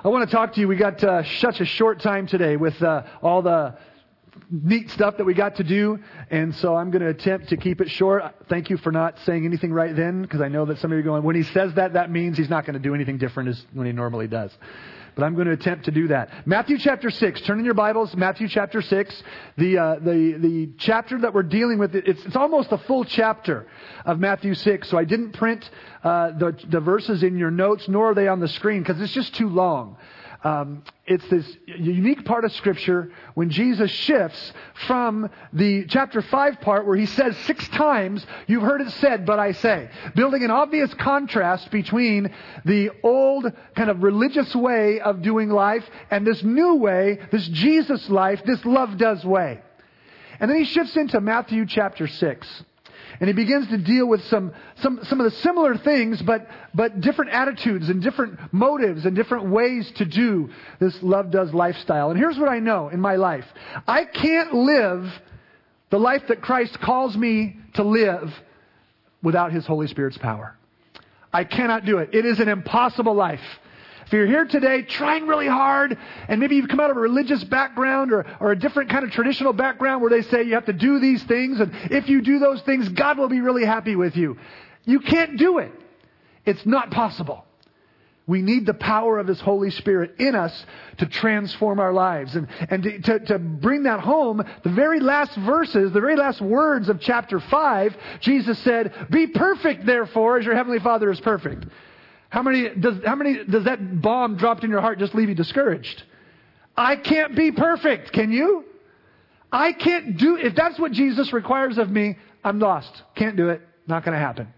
I want to talk to you. We got such a short time today with all the neat stuff that we got to do, and so I'm going to attempt to keep it short. Thank you for not saying anything right then, because I know that some of you are going, when he says that, that means he's not going to do anything different as when he normally does. But I'm going to attempt to do that. Matthew chapter 6. Turn in your Bibles, Matthew chapter 6. The chapter that we're dealing with, it's almost a full chapter of Matthew 6. So I didn't print the verses in your notes, nor are they on the screen, because it's just too long. It's this unique part of Scripture when Jesus shifts from the chapter 5 part where he says 6 times, "You've heard it said, but I say," building an obvious contrast between the old kind of religious way of doing life and this new way, this Jesus life, this love does way. And then he shifts into Matthew chapter 6. And he begins to deal with some of the similar things, but different attitudes and different motives and different ways to do this love does lifestyle. And here's what I know in my life. I can't live the life that Christ calls me to live without His Holy Spirit's power. I cannot do it. It is an impossible life. If you're here today trying really hard, and maybe you've come out of a religious background or a different kind of traditional background where they say you have to do these things, and if you do those things, God will be really happy with you. You can't do it. It's not possible. We need the power of His Holy Spirit in us to transform our lives. And to bring that home, the very last verses, the very last words of chapter 5, Jesus said, "Be perfect, therefore, as your Heavenly Father is perfect." How many does that bomb dropped in your heart just leave you discouraged? I can't be perfect. Can you? I can't do, if that's what Jesus requires of me, I'm lost. Can't do it. Not going to happen.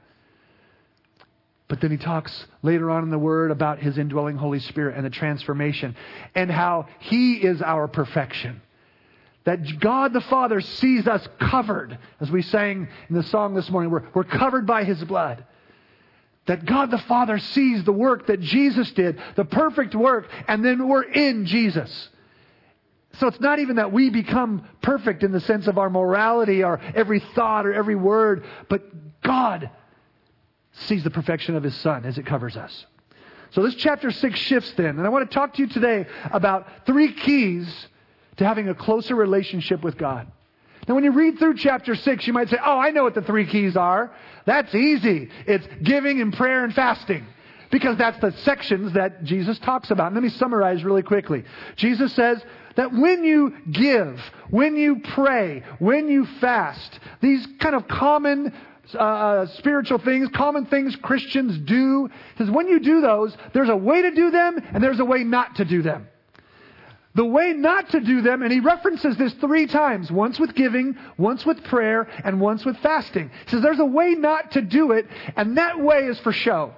But then he talks later on in the Word about His indwelling Holy Spirit and the transformation and how He is our perfection. That God the Father sees us covered, as we sang in the song this morning, we're covered by His blood. That God the Father sees the work that Jesus did, the perfect work, and then we're in Jesus. So it's not even that we become perfect in the sense of our morality or every thought or every word, but God sees the perfection of His Son as it covers us. So this chapter 6 shifts then, and I want to talk to you today about 3 keys to having a closer relationship with God. Now, when you read through chapter 6, you might say, "Oh, I know what the 3 keys are. That's easy. It's giving and prayer and fasting." Because that's the sections that Jesus talks about. And let me summarize really quickly. Jesus says that when you give, when you pray, when you fast, these kind of common spiritual things, common things Christians do, he says when you do those, there's a way to do them and there's a way not to do them. The way not to do them, and he references this 3 times, once with giving, once with prayer, and once with fasting. He says there's a way not to do it, and that way is for show.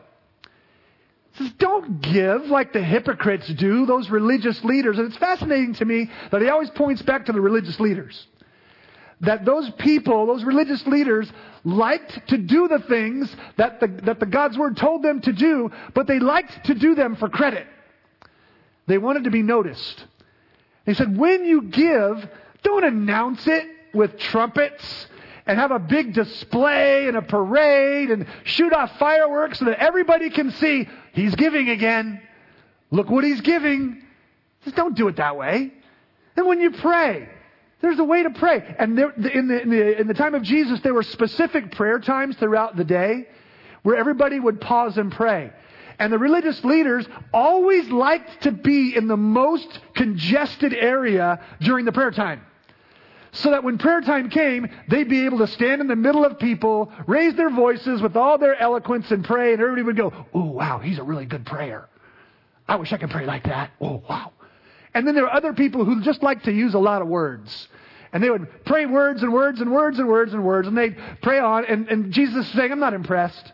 He says don't give like the hypocrites do, those religious leaders. And it's fascinating to me that he always points back to the religious leaders. That those people, those religious leaders, liked to do the things that the God's Word told them to do, but they liked to do them for credit. They wanted to be noticed. He said, when you give, don't announce it with trumpets and have a big display and a parade and shoot off fireworks so that everybody can see he's giving again. Look what he's giving. He says, don't do it that way. And when you pray, there's a way to pray. And in the time of Jesus, there were specific prayer times throughout the day where everybody would pause and pray. And the religious leaders always liked to be in the most congested area during the prayer time. So that when prayer time came, they'd be able to stand in the middle of people, raise their voices with all their eloquence and pray, and everybody would go, "Oh, wow, he's a really good prayer. I wish I could pray like that. Oh, wow." And then there were other people who just like to use a lot of words. And they would pray words and words and words and words and words, and they'd pray on, and Jesus is saying, "I'm not impressed.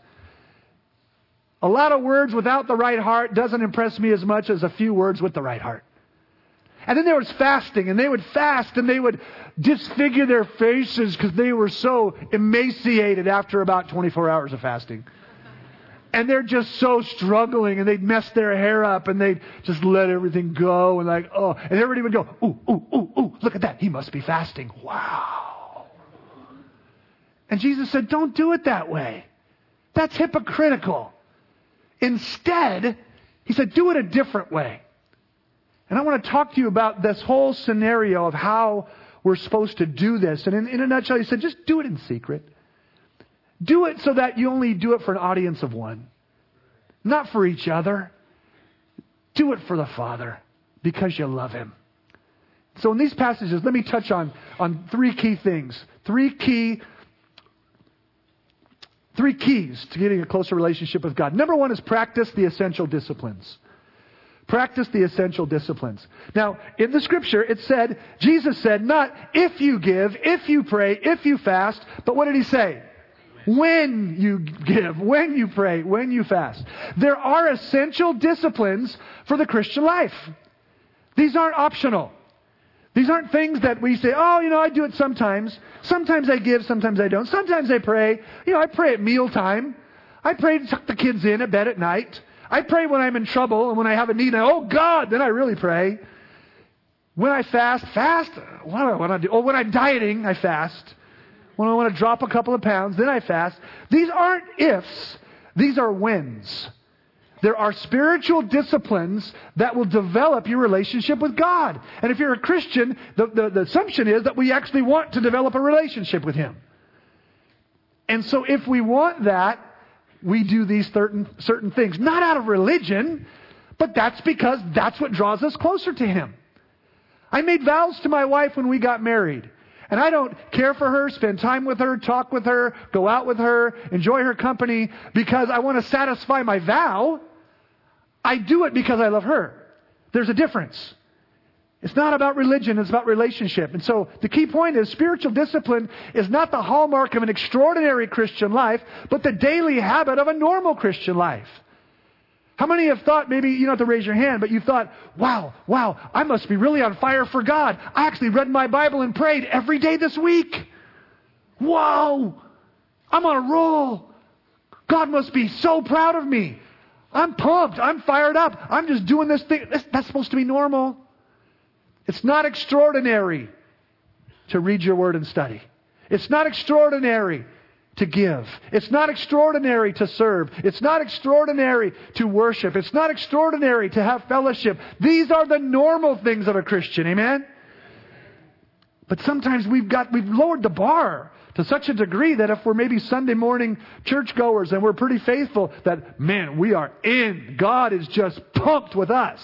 A lot of words without the right heart doesn't impress me as much as a few words with the right heart." And then there was fasting, and they would fast, and they would disfigure their faces because they were so emaciated after about 24 hours of fasting. And they're just so struggling, and they'd mess their hair up, and they'd just let everything go, and like, oh, and everybody would go, "Ooh, ooh, ooh, ooh, look at that. He must be fasting. Wow." And Jesus said, don't do it that way. That's hypocritical. Instead, He said, do it a different way. And I want to talk to you about this whole scenario of how we're supposed to do this. And in a nutshell, he said, just do it in secret. Do it so that you only do it for an audience of one. Not for each other. Do it for the Father because you love Him. So in these passages, let me touch on three key things. Three keys to getting a closer relationship with God. Number one is practice the essential disciplines. Practice the essential disciplines. Now, in the Scripture, it said, Jesus said, not if you give, if you pray, if you fast, but what did He say? When you give, when you pray, when you fast. There are essential disciplines for the Christian life. These aren't optional. These aren't things that we say, oh, I do it sometimes. Sometimes I give, sometimes I don't. Sometimes I pray. I pray at mealtime. I pray to tuck the kids in at bed at night. I pray when I'm in trouble and when I have a need. Oh, God, then I really pray. When I fast. What do I want to do? Oh, when I'm dieting, I fast. When I want to drop a couple of pounds, then I fast. These aren't ifs. These are whens. There are spiritual disciplines that will develop your relationship with God. And if you're a Christian, the assumption is that we actually want to develop a relationship with Him. And so if we want that, we do these certain things. Not out of religion, but that's because that's what draws us closer to Him. I made vows to my wife when we got married. And I don't care for her, spend time with her, talk with her, go out with her, enjoy her company because I want to satisfy my vow. I do it because I love her. There's a difference. It's not about religion, it's about relationship. And so the key point is spiritual discipline is not the hallmark of an extraordinary Christian life, but the daily habit of a normal Christian life. How many have thought, maybe you don't have to raise your hand, but you thought, wow, I must be really on fire for God. I actually read my Bible and prayed every day this week. Whoa, I'm on a roll. God must be so proud of me. I'm pumped. I'm fired up. I'm just doing this thing. That's supposed to be normal. It's not extraordinary to read your word and study. It's not extraordinary to give. It's not extraordinary to serve. It's not extraordinary to worship. It's not extraordinary to have fellowship. These are the normal things of a Christian. Amen? But sometimes we've lowered the bar to such a degree that if we're maybe Sunday morning churchgoers and we're pretty faithful, that, man, we are in. God is just pumped with us.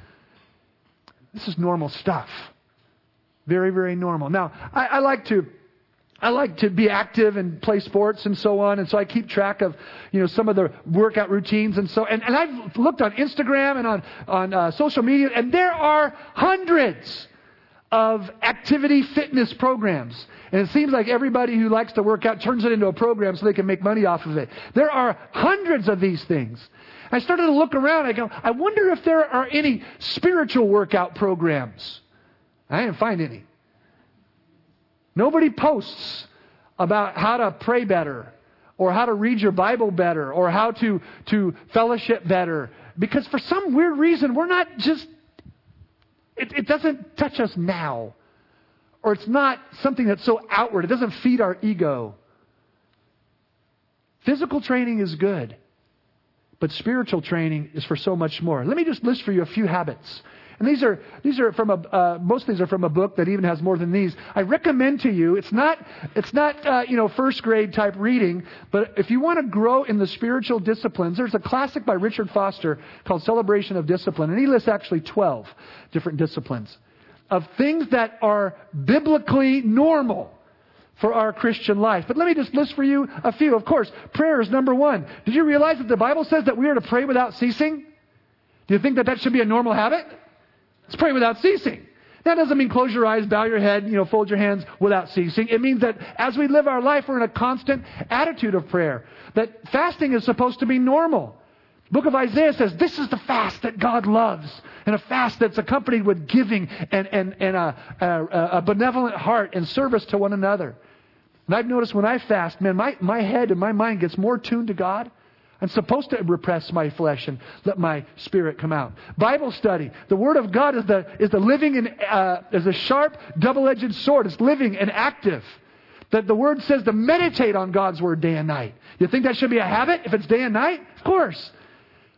This is normal stuff. Very, very normal. Now, I like to be active and play sports and so on, and so I keep track of some of the workout routines and so. And I've looked on Instagram and on social media, and there are hundreds of activity fitness programs. And it seems like everybody who likes to work out turns it into a program so they can make money off of it. There are hundreds of these things. I started to look around. I go, I wonder if there are any spiritual workout programs. I didn't find any. Nobody posts about how to pray better or how to read your Bible better or how to fellowship better. Because for some weird reason, we're not just, it doesn't touch us now. Or it's not something that's so outward. It doesn't feed our ego. Physical training is good. But spiritual training is for so much more. Let me just list for you a few habits. And these are from most of these are from a book that even has more than these. I recommend to you, it's not first grade type reading, but if you want to grow in the spiritual disciplines, there's a classic by Richard Foster called Celebration of Discipline. And he lists actually 12 different disciplines of things that are biblically normal for our Christian life. But let me just list for you a few. Of course, prayer is number one. Did you realize that the Bible says that we are to pray without ceasing? Do you think that should be a normal habit? Let's pray without ceasing. That doesn't mean close your eyes, bow your head, fold your hands without ceasing. It means that as we live our life, we're in a constant attitude of prayer. That fasting is supposed to be normal. The book of Isaiah says this is the fast that God loves, and a fast that's accompanied with giving and a benevolent heart and service to one another. And I've noticed when I fast, man, my head and my mind gets more tuned to God. I'm supposed to repress my flesh and let my spirit come out. Bible study. The Word of God is the living and is a sharp, double-edged sword. It's living and active. That the Word says to meditate on God's Word day and night. You think that should be a habit if it's day and night? Of course.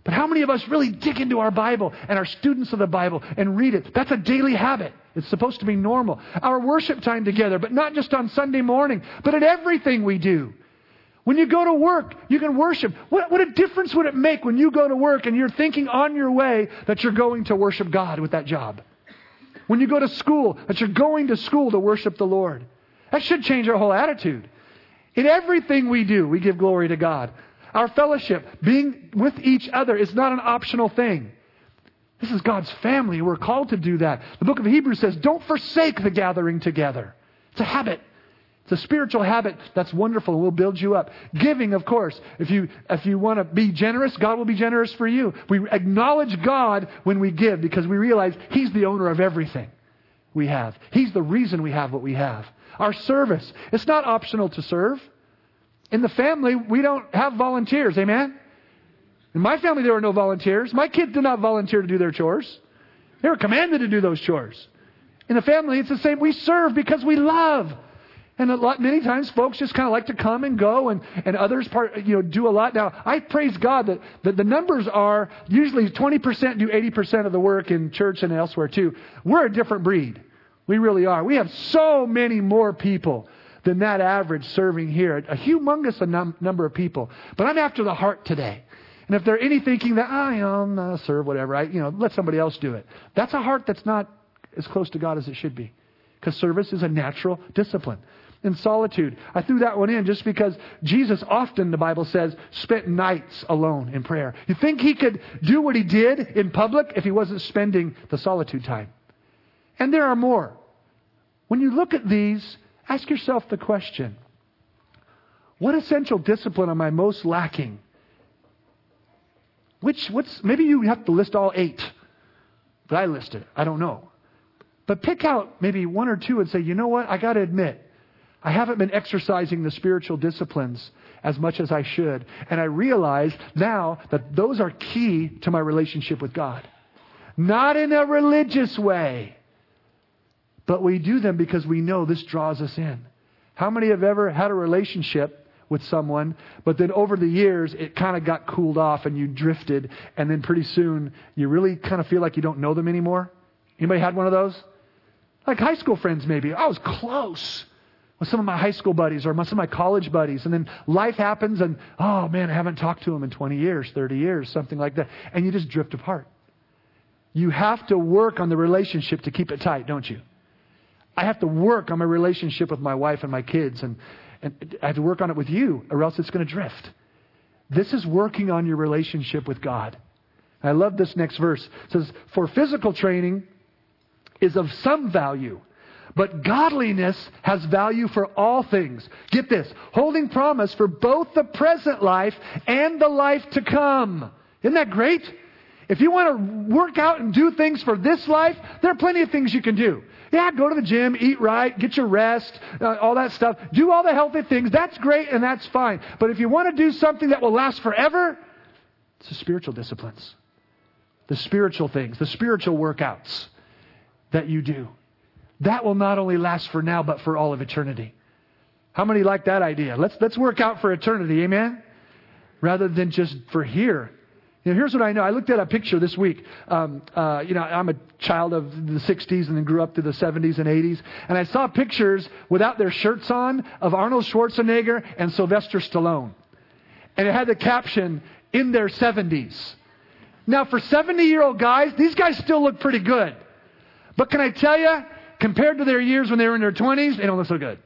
But how many of us really dig into our Bible and are students of the Bible and read it? That's a daily habit. It's supposed to be normal. Our worship time together, but not just on Sunday morning, but in everything we do. When you go to work, you can worship. What a difference would it make when you go to work and you're thinking on your way that you're going to worship God with that job? When you go to school, that you're going to school to worship the Lord. That should change our whole attitude. In everything we do, we give glory to God. Our fellowship, being with each other, is not an optional thing. This is God's family. We're called to do that. The book of Hebrews says, don't forsake the gathering together. It's a habit. It's a spiritual habit that's wonderful and will build you up. Giving, of course. If you want to be generous, God will be generous for you. We acknowledge God when we give because we realize He's the owner of everything we have. He's the reason we have what we have. Our service. It's not optional to serve. In the family, we don't have volunteers. Amen? In my family, there were no volunteers. My kids did not volunteer to do their chores. They were commanded to do those chores. In the family, it's the same. We serve because we love. And many times, folks just kind of like to come and go, and others do a lot. Now, I praise God that the numbers are usually 20% do 80% of the work in church and elsewhere too. We're a different breed. We really are. We have so many more people than that average serving here. A humongous number of people. But I'm after the heart today. And if there are any thinking that, I'll serve whatever, let somebody else do it. That's a heart that's not as close to God as it should be. Because service is a natural discipline. In solitude, I threw that one in just because Jesus often, the Bible says, spent nights alone in prayer. You think He could do what He did in public if He wasn't spending the solitude time? And there are more. When you look at these, ask yourself the question, what essential discipline am I most lacking? Maybe you have to list all 8. But I listed it. I don't know. But pick out maybe 1 or 2 and say, you know what? I got to admit, I haven't been exercising the spiritual disciplines as much as I should. And I realize now that those are key to my relationship with God. Not in a religious way, but we do them because we know this draws us in. How many have ever had a relationship with someone, but then over the years it kind of got cooled off and you drifted, and then pretty soon you really kind of feel like you don't know them anymore? Anybody had one of those? Like high school friends maybe. I was close with some of my high school buddies or some of my college buddies. And then life happens and, oh man, I haven't talked to them in 20 years, 30 years, something like that. And you just drift apart. You have to work on the relationship to keep it tight, don't you? I have to work on my relationship with my wife and my kids. And I have to work on it with you or else it's going to drift. This is working on your relationship with God. I love this next verse. It says, for physical training is of some value, but godliness has value for all things. Get this, holding promise for both the present life and the life to come. Isn't that great? If you want to work out and do things for this life, there are plenty of things you can do. Yeah, go to the gym, eat right, get your rest, all that stuff. Do all the healthy things. That's great and that's fine. But if you want to do something that will last forever, it's the spiritual disciplines. The spiritual things, the spiritual workouts that you do. That will not only last for now, but for all of eternity. How many like that idea? Let's work out for eternity, amen? Rather than just for here. Here's what I know. I looked at a picture this week. I'm a child of the 60s and then grew up through the 70s and 80s. And I saw pictures without their shirts on of Arnold Schwarzenegger and Sylvester Stallone. And it had the caption, in their 70s. Now, for 70-year-old guys, these guys still look pretty good. But can I tell you, compared to their years when they were in their 20s, they don't look so good.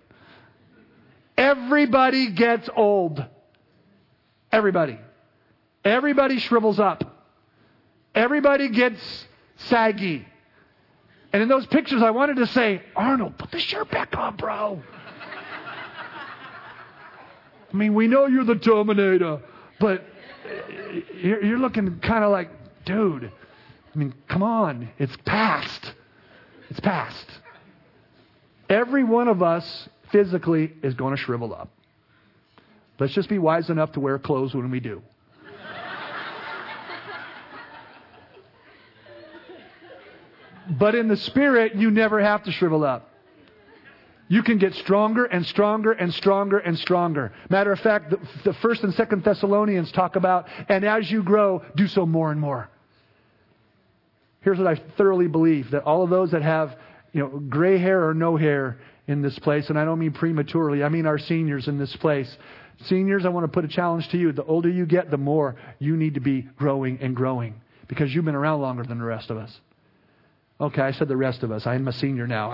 Everybody gets old. Everybody. Everybody shrivels up. Everybody gets saggy. And in those pictures, I wanted to say, Arnold, put the shirt back on, bro. I mean, we know you're the Terminator, but you're looking kind of like, dude, I mean, come on. It's past. It's past. Every one of us physically is going to shrivel up. Let's just be wise enough to wear clothes when we do. But in the spirit, you never have to shrivel up. You can get stronger and stronger and stronger and stronger. Matter of fact, the 1st and 2nd Thessalonians talk about, and as you grow, do so more and more. Here's what I thoroughly believe, that all of those that have, gray hair or no hair in this place, and I don't mean prematurely, I mean our seniors in this place. Seniors, I want to put a challenge to you. The older you get, the more you need to be growing and growing, because you've been around longer than the rest of us. Okay, I said the rest of us. I'm a senior now.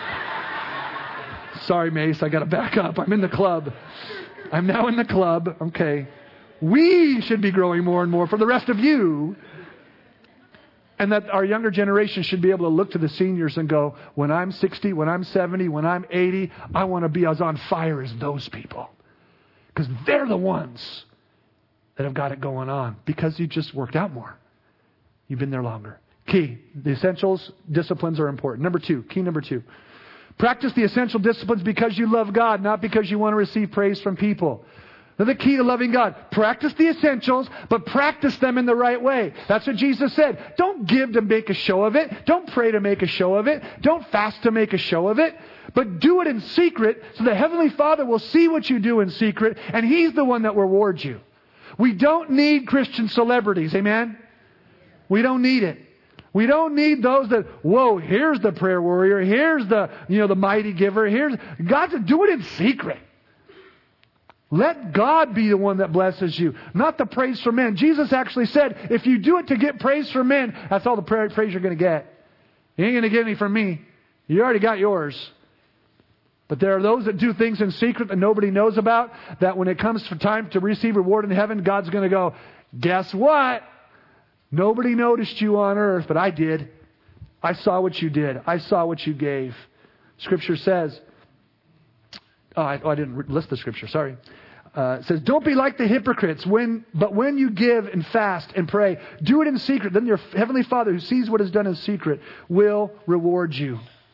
Sorry, Mace, I got to back up. I'm in the club. I'm now in the club. Okay. We should be growing more and more for the rest of you. And that our younger generation should be able to look to the seniors and go, when I'm 60, when I'm 70, when I'm 80, I want to be as on fire as those people. Because they're the ones that have got it going on. Because you just worked out more. You've been there longer. Key. The essentials, disciplines are important. Key number 2. Practice the essential disciplines because you love God, not because you want to receive praise from people. Now, the key to loving God, practice the essentials, but practice them in the right way. That's what Jesus said. Don't give to make a show of it. Don't pray to make a show of it. Don't fast to make a show of it. But do it in secret so the Heavenly Father will see what you do in secret, and He's the one that rewards you. We don't need Christian celebrities, amen? We don't need it. We don't need those that, here's the prayer warrior, here's the, the mighty giver, God to do it in secret. Let God be the one that blesses you, not the praise from men. Jesus actually said, if you do it to get praise from men, that's all the praise you're going to get. You ain't going to get any from me. You already got yours. But there are those that do things in secret that nobody knows about, that when it comes for time to receive reward in heaven, God's going to go, guess what? Nobody noticed you on earth, but I did. I saw what you did. I saw what you gave. Scripture says, I didn't list the scripture, sorry. It says, don't be like the hypocrites, but when you give and fast and pray, do it in secret. Then your Heavenly Father who sees what is done in secret will reward you.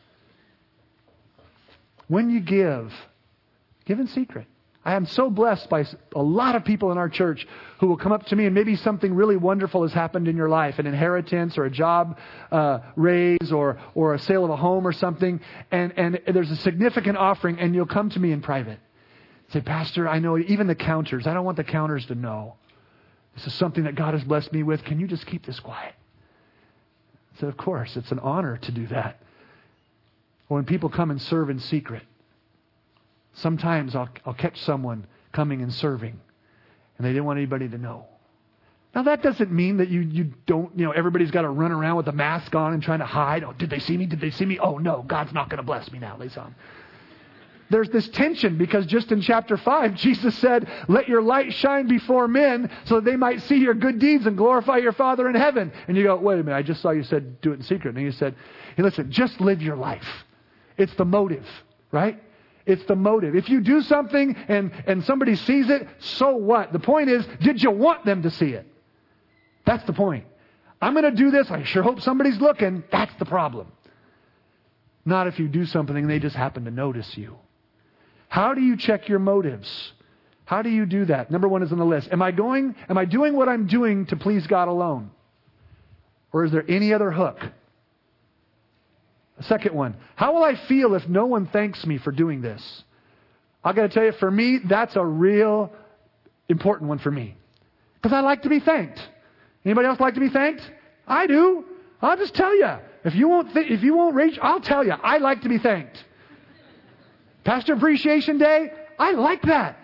When you give in secret. I am so blessed by a lot of people in our church who will come up to me and maybe something really wonderful has happened in your life, an inheritance or a job raise or a sale of a home or something, and there's a significant offering, and you'll come to me in private. Say, Pastor, I know even the counters, I don't want the counters to know. This is something that God has blessed me with. Can you just keep this quiet? I said, of course, it's an honor to do that. Or when people come and serve in secret. Sometimes I'll catch someone coming and serving, and they didn't want anybody to know. Now that doesn't mean that you don't, everybody's got to run around with a mask on and trying to hide. Oh, did they see me? Did they see me? Oh no, God's not going to bless me now. They saw him. There's this tension because just in chapter 5, Jesus said, let your light shine before men so that they might see your good deeds and glorify your Father in heaven. And you go, wait a minute, I just saw you said do it in secret. And he said, hey, listen, just live your life. It's the motive, right? It's the motive. If you do something and somebody sees it, so what? The point is, did you want them to see it? That's the point. I'm going to do this. I sure hope somebody's looking. That's the problem. Not if you do something and they just happen to notice you. How do you check your motives? How do you do that? Number 1 is on the list. Am I doing what I'm doing to please God alone? Or is there any other hook? The second one, how will I feel if no one thanks me for doing this? I got to tell you, for me, that's a real important one for me. Because I like to be thanked. Anybody else like to be thanked? I do. I'll just tell you. If you won't reach, I'll tell you. I like to be thanked. Pastor Appreciation Day, I like that.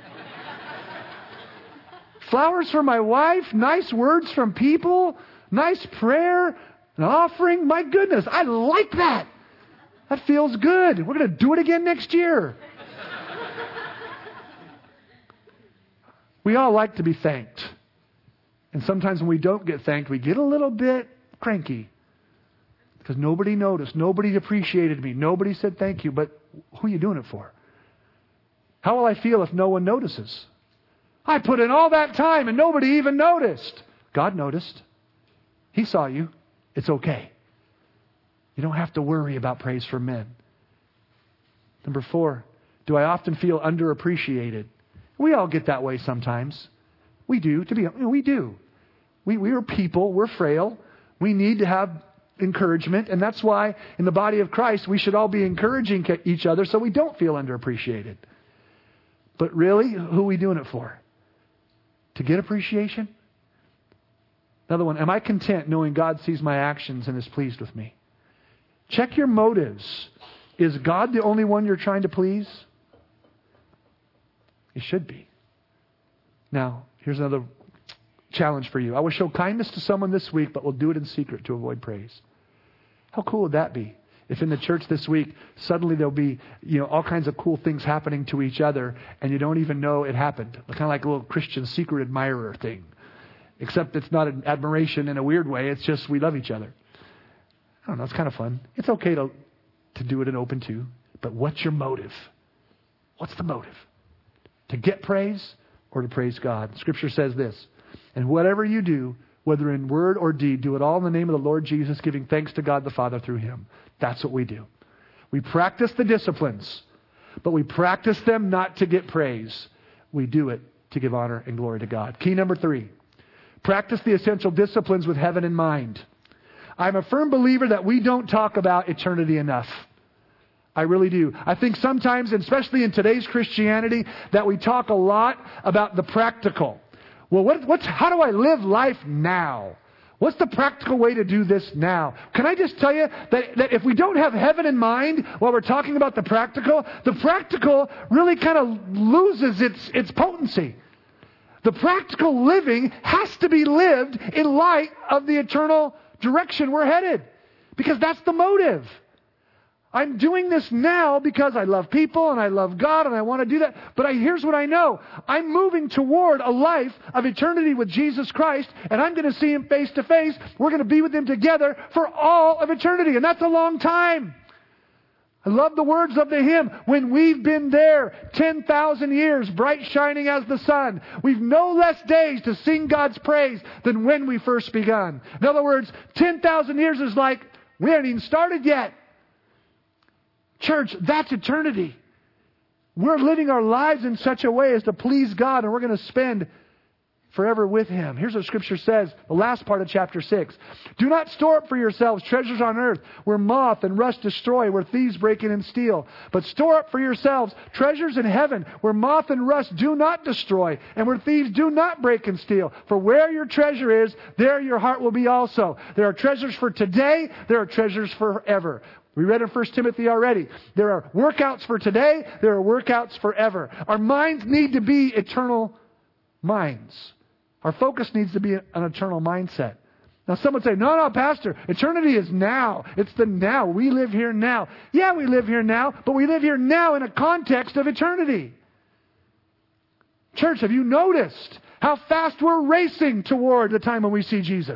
Flowers for my wife, nice words from people, nice prayer, an offering. My goodness, I like that. That feels good. We're going to do it again next year. We all like to be thanked. And sometimes when we don't get thanked, we get a little bit cranky. Because nobody noticed. Nobody appreciated me. Nobody said thank you. But who are you doing it for? How will I feel if no one notices? I put in all that time and nobody even noticed. God noticed. He saw you. It's okay. You don't have to worry about praise from men. Number 4, do I often feel underappreciated? We all get that way sometimes. We do. We do. We are people. We're frail. We need to have encouragement, and that's why in the body of Christ we should all be encouraging each other so we don't feel underappreciated. But really, who are we doing it for? To get appreciation? Another one, am I content knowing God sees my actions and is pleased with me? Check your motives. Is God the only one you're trying to please? He should be. Now, here's another challenge for you. I will show kindness to someone this week, but we'll do it in secret to avoid praise. How cool would that be? If in the church this week, suddenly there'll be, all kinds of cool things happening to each other, and you don't even know it happened. Kind of like a little Christian secret admirer thing. Except it's not an admiration in a weird way. It's just we love each other. I don't know. It's kind of fun. It's okay to do it in open too. But what's your motive? What's the motive? To get praise or to praise God? Scripture says this. And whatever you do, whether in word or deed, do it all in the name of the Lord Jesus, giving thanks to God the Father through Him. That's what we do. We practice the disciplines, but we practice them not to get praise. We do it to give honor and glory to God. Key number 3. Practice the essential disciplines with heaven in mind. I'm a firm believer that we don't talk about eternity enough. I really do. I think sometimes, especially in today's Christianity, that we talk a lot about the practical. Well, how do I live life now? What's the practical way to do this now? Can I just tell you that if we don't have heaven in mind while we're talking about the practical really kind of loses its potency. The practical living has to be lived in light of the eternal direction we're headed. Because that's the motive. I'm doing this now because I love people and I love God and I want to do that. But here's what I know. I'm moving toward a life of eternity with Jesus Christ, and I'm going to see Him face to face. We're going to be with Him together for all of eternity. And that's a long time. I love the words of the hymn. When we've been there 10,000 years, bright shining as the sun, we've no less days to sing God's praise than when we first begun. In other words, 10,000 years is like, we haven't even started yet. Church, that's eternity. We're living our lives in such a way as to please God, and we're going to spend forever with Him. Here's what Scripture says, the last part of chapter 6. Do not store up for yourselves treasures on earth, where moth and rust destroy, where thieves break in and steal. But store up for yourselves treasures in heaven, where moth and rust do not destroy, and where thieves do not break and steal. For where your treasure is, there your heart will be also. There are treasures for today, there are treasures forever. We read in 1 Timothy already. There are workouts for today, there are workouts forever. Our minds need to be eternal minds. Our focus needs to be an eternal mindset. Now some would say, no, Pastor, eternity is now. It's the now. We live here now. Yeah, we live here now, but we live here now in a context of eternity. Church, have you noticed how fast we're racing toward the time when we see Jesus?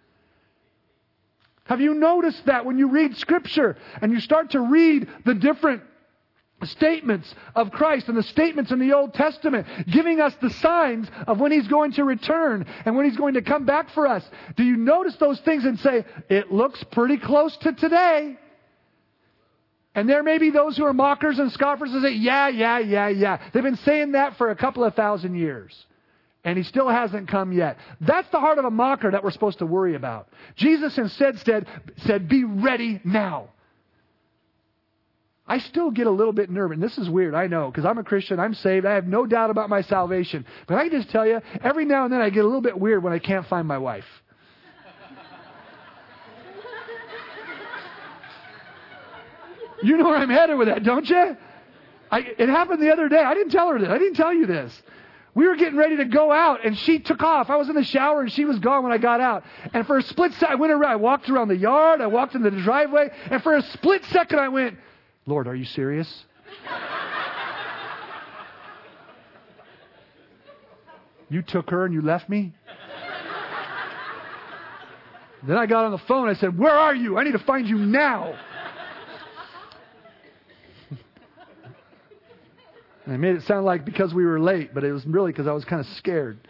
Have you noticed that when you read Scripture and you start to read the different statements of Christ and the statements in the Old Testament giving us the signs of when He's going to return and when He's going to come back for us? Do you notice those things and say, it looks pretty close to today? And there may be those who are mockers and scoffers and say, yeah. They've been saying that for a couple of thousand years. And He still hasn't come yet. That's the heart of a mocker that we're supposed to worry about. Jesus instead said, be ready now. I still get a little bit nervous. And this is weird, I know, because I'm a Christian, I'm saved, I have no doubt about my salvation. But I can just tell you, every now and then I get a little bit weird when I can't find my wife. You know where I'm headed with that, don't you? It happened the other day. I didn't tell her this. I didn't tell you this. We were getting ready to go out, and she took off. I was in the shower, and she was gone when I got out. And for a split second, I walked around the yard, I walked into the driveway, and for a split second I went, Lord, are you serious? You took her and you left me? Then I got on the phone. I said, where are you? I need to find you now. And I made it sound like because we were late, but it was really because I was kind of scared.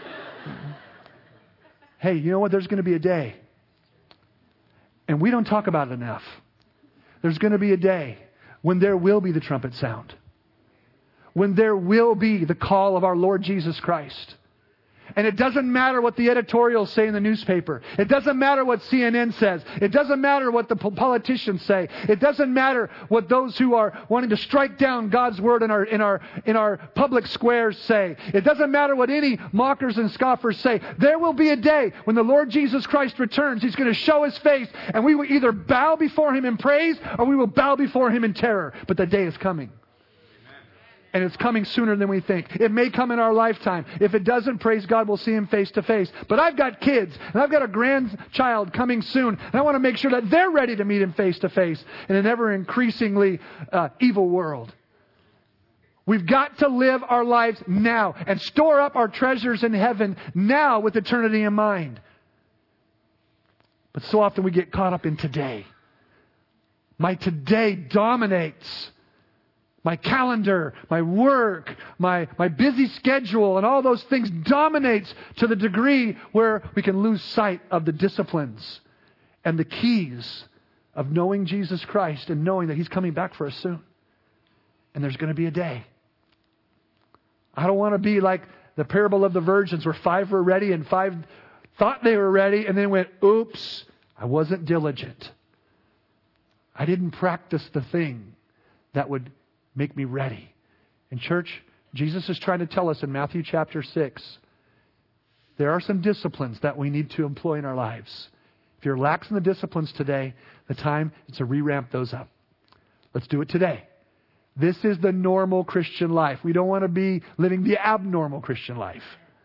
Hey, you know what? There's going to be a day. And we don't talk about it enough. There's going to be a day when there will be the trumpet sound. When there will be the call of our Lord Jesus Christ. And it doesn't matter what the editorials say in the newspaper. It doesn't matter what CNN says. It doesn't matter what the politicians say. It doesn't matter what those who are wanting to strike down God's word in our public squares say. It doesn't matter what any mockers and scoffers say. There will be a day when the Lord Jesus Christ returns. He's going to show His face, and we will either bow before Him in praise or we will bow before Him in terror. But the day is coming. And it's coming sooner than we think. It may come in our lifetime. If it doesn't, praise God, we'll see Him face to face. But I've got kids, and I've got a grandchild coming soon, and I want to make sure that they're ready to meet Him face to face in an ever increasingly evil world. We've got to live our lives now and store up our treasures in heaven now with eternity in mind. But so often we get caught up in today. My today dominates my calendar, my work, my busy schedule, and all those things dominates to the degree where we can lose sight of the disciplines and the keys of knowing Jesus Christ and knowing that He's coming back for us soon. And there's going to be a day. I don't want to be like the parable of the virgins where 5 were ready and 5 thought they were ready and then went, oops, I wasn't diligent. I didn't practice the thing that would make me ready. In church, Jesus is trying to tell us in Matthew chapter 6, there are some disciplines that we need to employ in our lives. If you're lax in the disciplines today, the time is to re-ramp those up. Let's do it today. This is the normal Christian life. We don't want to be living the abnormal Christian life.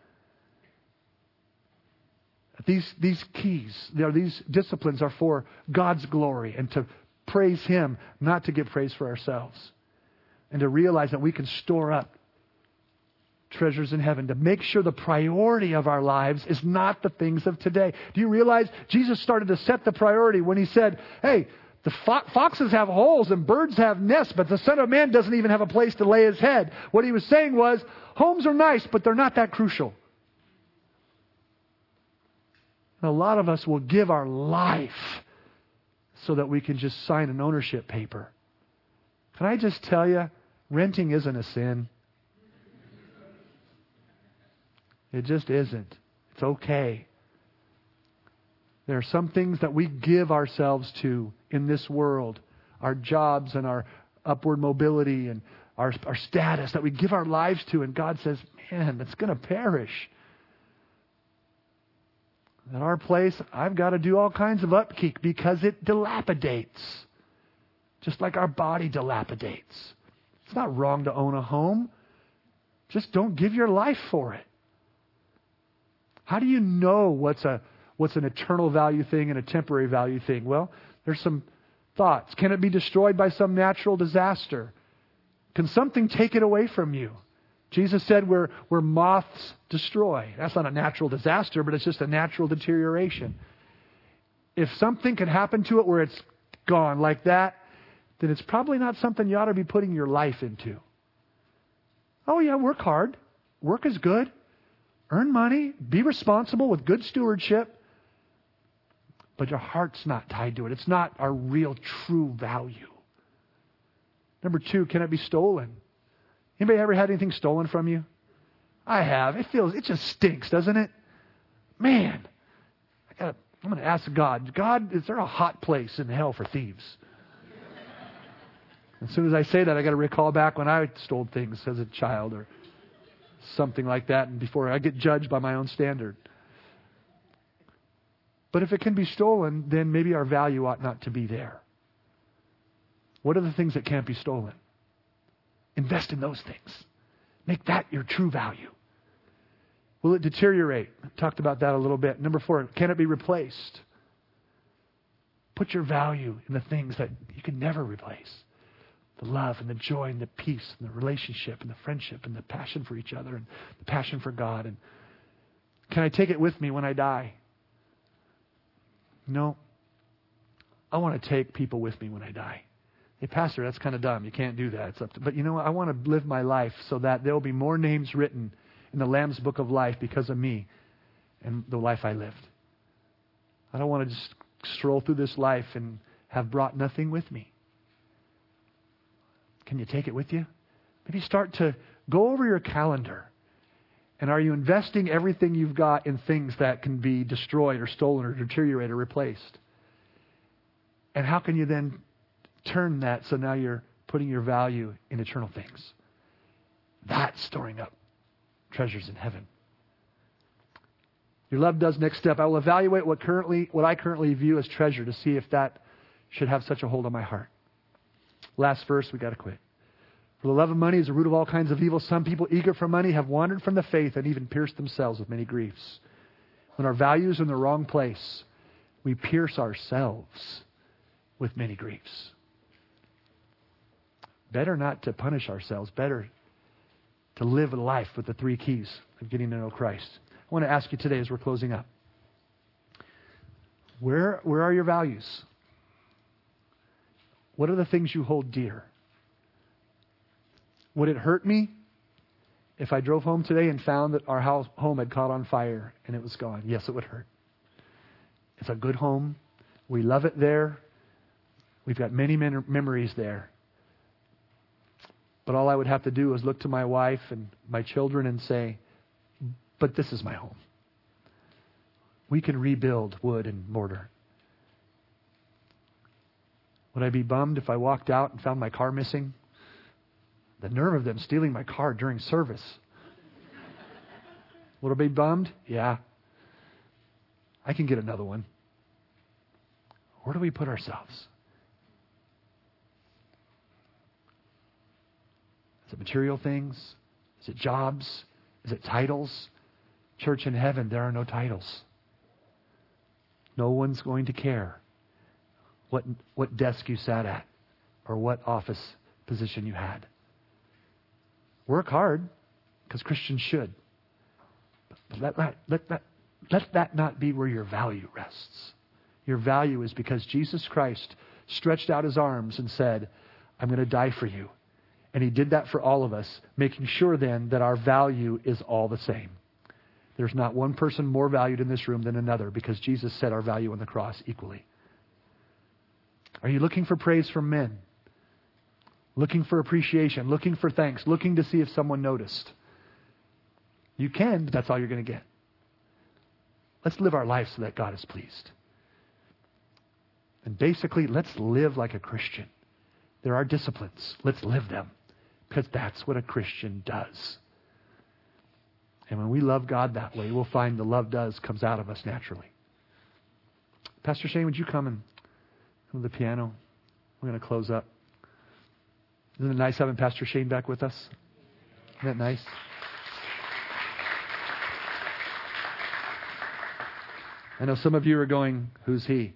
These keys, these disciplines are for God's glory and to praise Him, not to get praise for ourselves. And to realize that we can store up treasures in heaven. To make sure the priority of our lives is not the things of today. Do you realize Jesus started to set the priority when He said, hey, the foxes have holes and birds have nests, but the Son of Man doesn't even have a place to lay His head. What He was saying was, homes are nice, but they're not that crucial. And a lot of us will give our life so that we can just sign an ownership paper. Can I just tell you, renting isn't a sin. It just isn't. It's okay. There are some things that we give ourselves to in this world. Our jobs and our upward mobility and our status that we give our lives to. And God says, man, that's going to perish. At our place, I've got to do all kinds of upkeep because it dilapidates. Just like our body dilapidates. It's not wrong to own a home. Just don't give your life for it. How do you know what's an eternal value thing and a temporary value thing? Well, there's some thoughts. Can it be destroyed by some natural disaster? Can something take it away from you? Jesus said where moths destroy. That's not a natural disaster, but it's just a natural deterioration. If something can happen to it where it's gone like that, then it's probably not something you ought to be putting your life into. Oh yeah, work hard. Work is good. Earn money. Be responsible with good stewardship. But your heart's not tied to it. It's not our real, true value. Number 2, can it be stolen? Anybody ever had anything stolen from you? I have. It just stinks, doesn't it? Man, I'm going to ask God, is there a hot place in hell for thieves? As soon as I say that, I got to recall back when I stole things as a child or something like that, and before I get judged by my own standard. But if it can be stolen, then maybe our value ought not to be there. What are the things that can't be stolen? Invest in those things. Make that your true value. Will it deteriorate? I talked about that a little bit. Number 4, can it be replaced? Put your value in the things that you can never replace. The love and the joy and the peace and the relationship and the friendship and the passion for each other and the passion for God. And can I take it with me when I die? No. I want to take people with me when I die. Hey, Pastor, that's kind of dumb. You can't do that. But you know what? I want to live my life so that there will be more names written in the Lamb's Book of Life because of me and the life I lived. I don't want to just stroll through this life and have brought nothing with me. Can you take it with you? Maybe start to go over your calendar And are you investing everything you've got in things that can be destroyed or stolen or deteriorated or replaced? And how can you then turn that so now you're putting your value in eternal things? That's storing up treasures in heaven. Your love does next step. I will evaluate what I currently view as treasure to see if that should have such a hold on my heart. Last verse, we got to quit. For the love of money is the root of all kinds of evil. Some people eager for money have wandered from the faith and even pierced themselves with many griefs. When our values are in the wrong place, we pierce ourselves with many griefs. Better not to punish ourselves. Better to live a life with the 3 keys of getting to know Christ. I want to ask you today as we're closing up. Where are your values? What are the things you hold dear? Would it hurt me if I drove home today and found that our home had caught on fire and it was gone? Yes, it would hurt. It's a good home. We love it there. We've got many memories there. But all I would have to do is look to my wife and my children and say, but this is my home. We can rebuild wood and mortar. Would I be bummed if I walked out and found my car missing? The nerve of them stealing my car during service. Would I be bummed? Yeah. I can get another one. Where do we put ourselves? Is it material things? Is it jobs? Is it titles? Church in heaven, there are no titles. No one's going to care what desk you sat at or what office position you had. Work hard, because Christians should. But let that not be where your value rests. Your value is because Jesus Christ stretched out His arms and said, I'm going to die for you. And He did that for all of us, making sure then that our value is all the same. There's not one person more valued in this room than another, because Jesus set our value on the cross equally. Are you looking for praise from men? Looking for appreciation, looking for thanks, looking to see if someone noticed? You can, but that's all you're going to get. Let's live our life so that God is pleased. And basically, let's live like a Christian. There are disciplines. Let's live them, because that's what a Christian does. And when we love God that way, we'll find the love comes out of us naturally. Pastor Shane, would you come to the piano? We're going to close up. Isn't it nice having Pastor Shane back with us? Isn't that nice? I know some of you are going, who's he?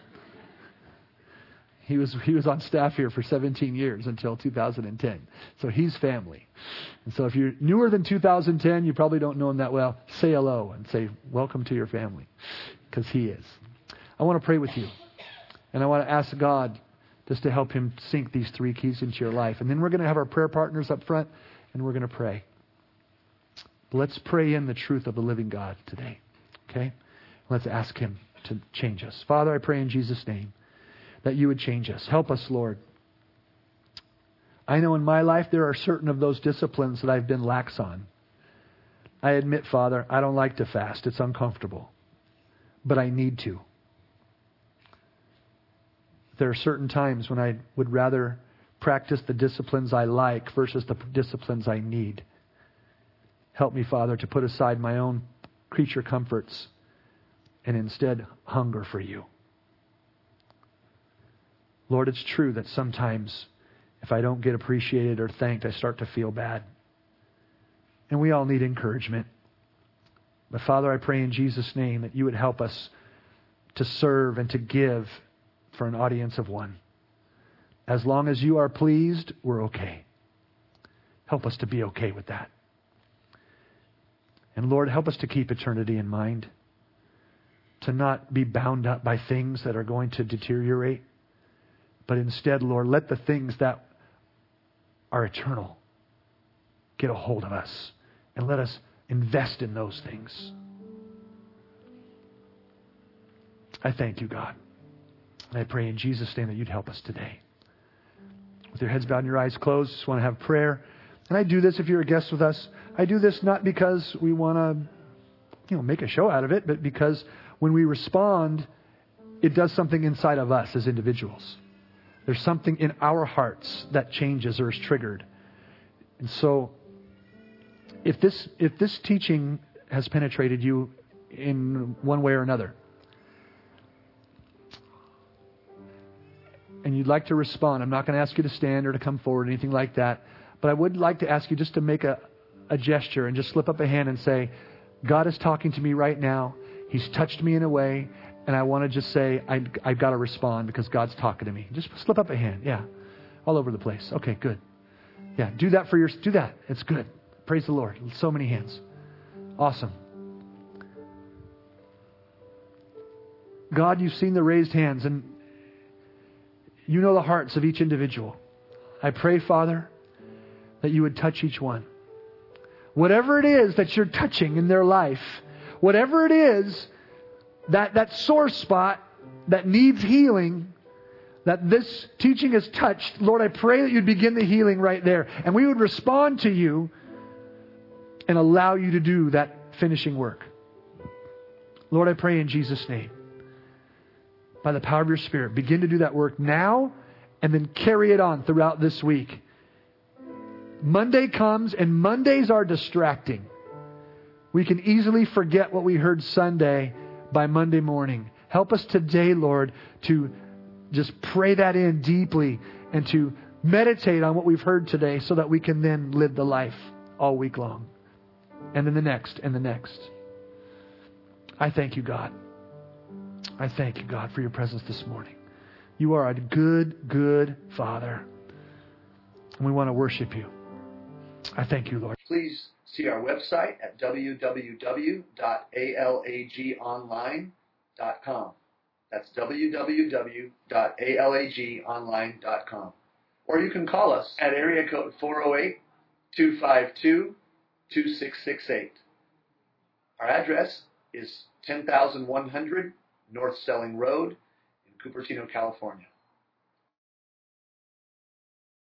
He was on staff here for 17 years until 2010. So he's family. And so if you're newer than 2010, you probably don't know him that well. Say hello and say, welcome to your family, because he is. I want to pray with you. And I want to ask God just to help Him sink these 3 keys into your life. And then we're going to have our prayer partners up front, and we're going to pray. But let's pray in the truth of the living God today. Okay? Let's ask Him to change us. Father, I pray in Jesus' name that You would change us. Help us, Lord. I know in my life there are certain of those disciplines that I've been lax on. I admit, Father, I don't like to fast. It's uncomfortable. But I need to. There are certain times when I would rather practice the disciplines I like versus the disciplines I need. Help me, Father, to put aside my own creature comforts and instead hunger for You. Lord, it's true that sometimes if I don't get appreciated or thanked, I start to feel bad. And we all need encouragement. But Father, I pray in Jesus' name that You would help us to serve and to give for an audience of one. As long as You are pleased, we're okay. Help us to be okay with that. And Lord, help us to keep eternity in mind. To not be bound up by things that are going to deteriorate. But instead, Lord, let the things that are eternal get a hold of us. And let us invest in those things. I thank You, God. And I pray in Jesus' name that You'd help us today. With your heads bowed and your eyes closed, just want to have prayer. And I do this if you're a guest with us. I do this not because we want to, make a show out of it, but because when we respond, it does something inside of us as individuals. There's something in our hearts that changes or is triggered. And so, if this teaching has penetrated you in one way or another, and you'd like to respond, I'm not going to ask you to stand or to come forward or anything like that, but I would like to ask you just to make a gesture and just slip up a hand and say, God is talking to me right now. He's touched me in a way, and I want to just say, I've got to respond because God's talking to me. Just slip up a hand. Yeah. All over the place. Okay, good. Yeah, do that. Do that. It's good. Praise the Lord. So many hands. Awesome. God, you've seen the raised hands, and you know the hearts of each individual. I pray, Father, that you would touch each one. Whatever it is that you're touching in their life, whatever it is, that sore spot that needs healing, that this teaching has touched, Lord, I pray that you'd begin the healing right there. And we would respond to you and allow you to do that finishing work. Lord, I pray in Jesus' name, by the power of your Spirit, begin to do that work now and then carry it on throughout this week. Monday comes and Mondays are distracting. We can easily forget what we heard Sunday by Monday morning. Help us today, Lord, to just pray that in deeply and to meditate on what we've heard today so that we can then live the life all week long. And then the next and the next. I thank you, God. I thank you, God, for your presence this morning. You are a good, good Father. And we want to worship you. I thank you, Lord. Please see our website at www.alagonline.com. That's www.alagonline.com. Or you can call us at area code 408-252-2668. Our address is 10,100 North Stelling Road in Cupertino, California.